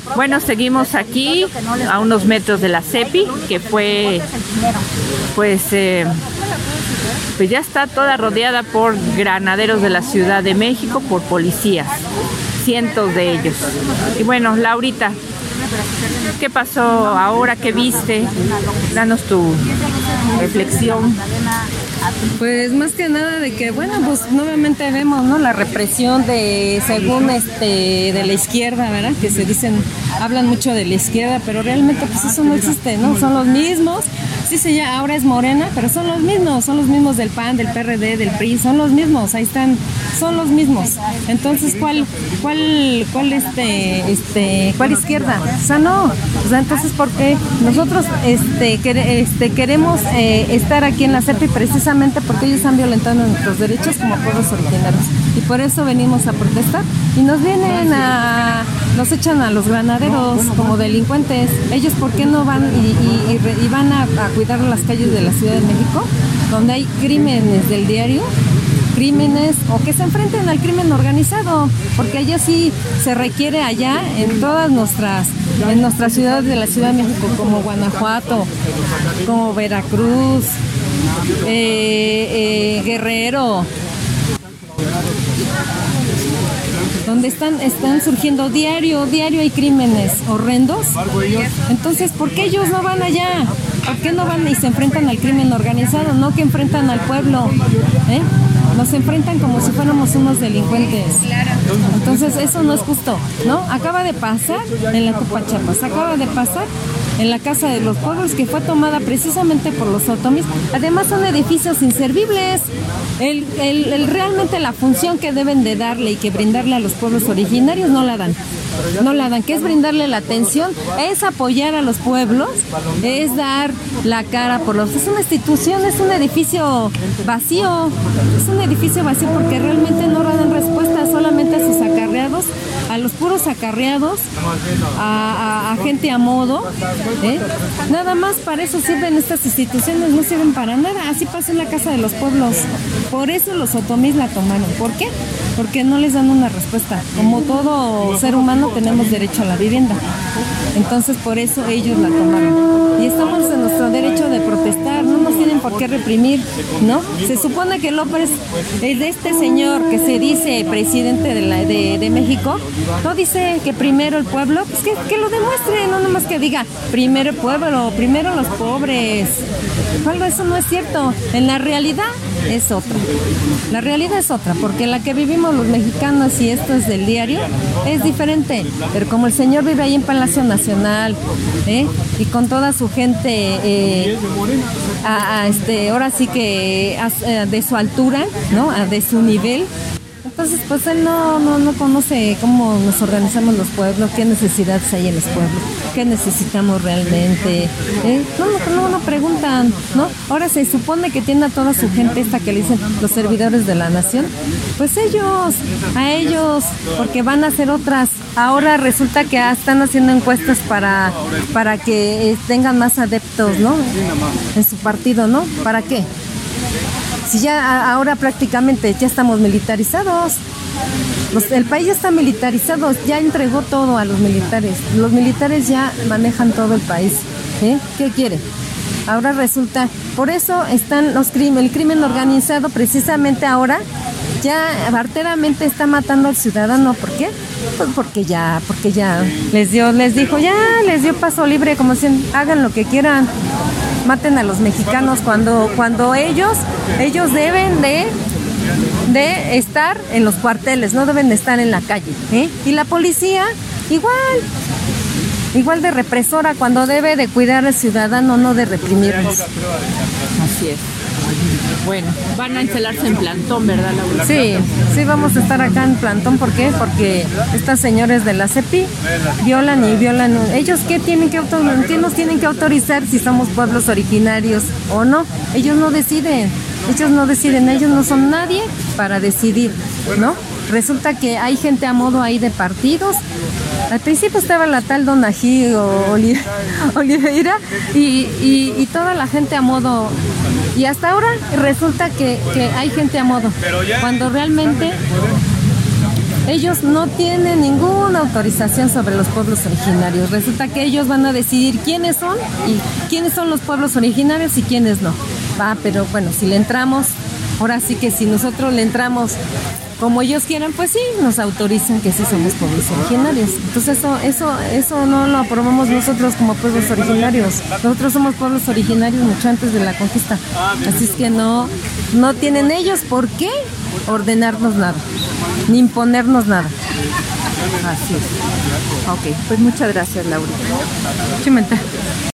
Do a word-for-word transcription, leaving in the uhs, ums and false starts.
Bueno, seguimos aquí a unos metros de la CEPI, que fue, pues, eh, pues ya está toda rodeada por granaderos de la Ciudad de México, por policías, cientos de ellos. Y bueno, Laurita, ¿qué pasó ahora? ¿Qué viste? Danos tu reflexión. Pues más que nada de que, bueno, pues nuevamente vemos, ¿no?, la represión de, según este, de la izquierda, ¿verdad? Que se dicen, hablan mucho de la izquierda, pero realmente pues eso no existe, ¿no? Son los mismos, sí se llama, ahora es Morena, pero son los mismos, son los mismos del P A N, del P R D, del P R I, son los mismos, ahí están, son los mismos. Entonces, ¿cuál, cuál, cuál este, este, cuál izquierda? O sea, no, o sea, entonces, ¿por qué nosotros, este, quere, este, queremos eh, estar aquí en la CEPI precisamente porque ellos han violentado nuestros derechos como pueblos originarios y por eso venimos a protestar y nos vienen a, nos echan a los granaderos como delincuentes. Ellos ¿por qué no van y, y, y, y van a, a cuidar las calles de la Ciudad de México donde hay crímenes del diario? Crímenes o que se enfrenten al crimen organizado, porque allá sí se requiere, allá en todas nuestras en nuestras ciudades de la Ciudad de México, como Guanajuato, como Veracruz, eh, eh, Guerrero, donde están están surgiendo diario, diario hay crímenes horrendos. Entonces, ¿por qué ellos no van allá? ¿Por qué no van y se enfrentan al crimen organizado? No que enfrentan al pueblo, ¿eh? Nos enfrentan como si fuéramos unos delincuentes. Entonces eso no es justo, ¿no? Acaba de pasar en la Tupa Chiapas, acaba de pasar en la Casa de los Pueblos, que fue tomada precisamente por los otomís. Además son edificios inservibles. El, el, el, realmente la función que deben de darle y que brindarle a los pueblos originarios no la dan. No la dan, que es brindarle la atención, es apoyar a los pueblos, es dar la cara por los... Es una institución, es un edificio vacío, es un edificio vacío porque realmente no dan respuesta solamente a sus acarreados, a los puros acarreados, a, a, a gente a modo, ¿eh? Nada más para eso sirven estas instituciones, no sirven para nada. Así pasa en la Casa de los Pueblos, por eso los otomís la tomaron. ¿Por qué? Porque no les dan una respuesta. Como todo ser humano tenemos derecho a la vivienda, entonces por eso ellos la tomaron y estamos en nuestro derecho de protestar, no nos tienen por qué reprimir, ¿no? Se supone que López, el de este señor que se dice presidente de, la, de, de México, no dice que primero el pueblo, pues que, que lo demuestre, no nomás que diga primero el pueblo, primero los pobres. Algo, eso no es cierto. En la realidad es otra, la realidad es otra, porque la que vivimos los mexicanos, y esto es del diario, es diferente. Pero como el señor vive ahí en Palacio Nacional, ¿eh? Y con toda su gente, eh, a, a este, ahora sí que a, a, de su altura, ¿no? A, de su nivel. Entonces, pues él no, no, no conoce cómo nos organizamos los pueblos, qué necesidades hay en los pueblos, qué necesitamos realmente. ¿Eh? No, no, no, no preguntan, ¿no? Ahora se supone que tiene a toda su gente esta que le dicen los servidores de la nación. Pues ellos, a ellos, porque van a hacer otras. Ahora resulta que están haciendo encuestas para, para que tengan más adeptos, ¿no? En su partido, ¿no? ¿Para qué? Si ya ahora prácticamente ya estamos militarizados, los, el país ya está militarizado, ya entregó todo a los militares, los militares ya manejan todo el país, ¿eh? ¿Qué quiere? Ahora resulta, por eso están los crímenes, el crimen organizado precisamente ahora ya arteramente está matando al ciudadano. ¿Por qué? Pues porque ya, porque ya les dio, les dijo, ya les dio paso libre, como dicen, hagan lo que quieran. Maten a los mexicanos cuando cuando ellos ellos deben de de estar en los cuarteles, no deben de estar en la calle, ¿eh? Y la policía igual igual de represora cuando debe de cuidar al ciudadano, no de reprimirlos. Así es. Bueno, van a instalarse en plantón, ¿verdad, Laura? Sí, sí vamos a estar acá en plantón. ¿Por qué? Porque estas señores de la CEPI violan y violan. ¿Ellos qué tienen que autorizar? ¿Qué nos tienen que autorizar si somos pueblos originarios o no? Ellos no deciden, ellos no deciden, ellos no son nadie para decidir, ¿no? Resulta que hay gente a modo ahí de partidos. Al principio estaba la tal Donají o Oliveira y, y, y toda la gente a modo. Y hasta ahora resulta que, que hay gente a modo, cuando realmente Ellos no tienen ninguna autorización sobre los pueblos originarios. Resulta que ellos van a decidir quiénes son y quiénes son los pueblos originarios y quiénes no. Va, pero bueno, si le entramos, ahora sí que si nosotros le entramos como ellos quieran, pues sí, nos autorizan que sí somos pueblos originarios. Entonces eso, eso, eso no lo aprobamos nosotros como pueblos originarios. Nosotros somos pueblos originarios mucho antes de la conquista. Así es que no, no tienen ellos por qué ordenarnos nada, ni imponernos nada. Así es. Ok, pues muchas gracias, Laura. Chimenta.